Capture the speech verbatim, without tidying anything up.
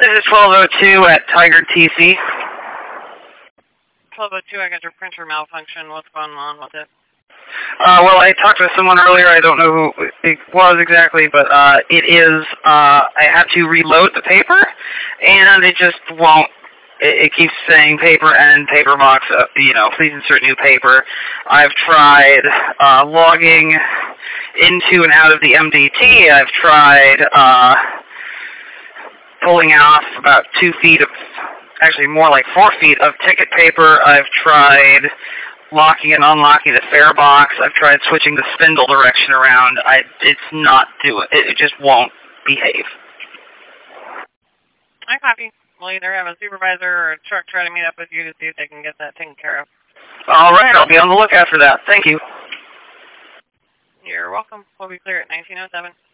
This is twelve oh two at Tiger T C. twelve oh two, I got your printer malfunction. What's going on with it? Uh, well, I talked to someone earlier. I don't know who it was exactly, but uh, it is, uh, I have to reload the paper, and it just won't. It, it keeps saying paper and paper box, uh, you know, please insert new paper. I've tried uh, logging into and out of the M D T. I've tried uh, pulling off about two feet of, actually more like four feet of ticket paper. I've tried locking and unlocking the fare box. I've tried switching the spindle direction around. I, it's not doing it. It just won't behave. I copy. We'll either have a supervisor or a truck try to meet up with you to see if they can get that taken care of. All right, I'll be on the lookout for that. Thank you. You're welcome. We'll be clear at nineteen oh seven.